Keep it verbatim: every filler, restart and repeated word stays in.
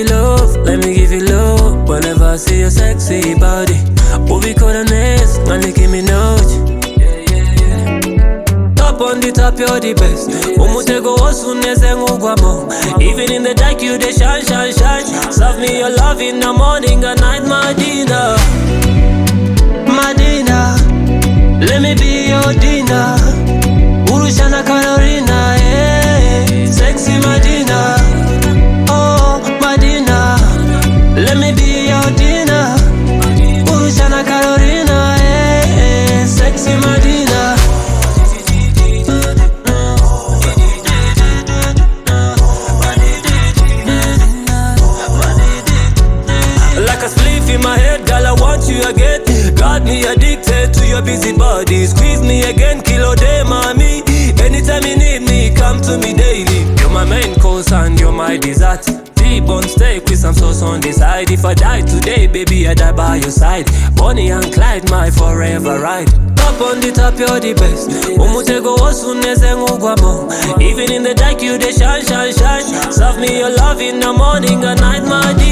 love, let me give you love. Whenever I see your sexy body, movie coordinates, man, you give me note. Top on the top, you're the best. Umutego osuneze ngugwamo. Even in the dark, you they shine, shine, shine. Serve me your love in the morning and night, Madina. Madina, let me be your dinner. Urushana Carolina, yeah. Sexy Madina. Oh, Madina, let me be your dinner. Urushana Carolina, yeah. Sexy Madina. Like a spliff in my head, girl, I want you again. Got me addicted to your busy body. Squeeze me again, kilo day, mommy. Anytime you need me, come to me daily. You're my main course and you're my dessert. T-bone steak with some sauce on the side. If I die today, baby, I die by your side. Bonnie and Clyde, my forever ride. Top on the top, you're the best. Umutego osuneze ngugwamo. Even in the dark, you they shine, shine, shine. Serve me your love in the morning and night, my dear.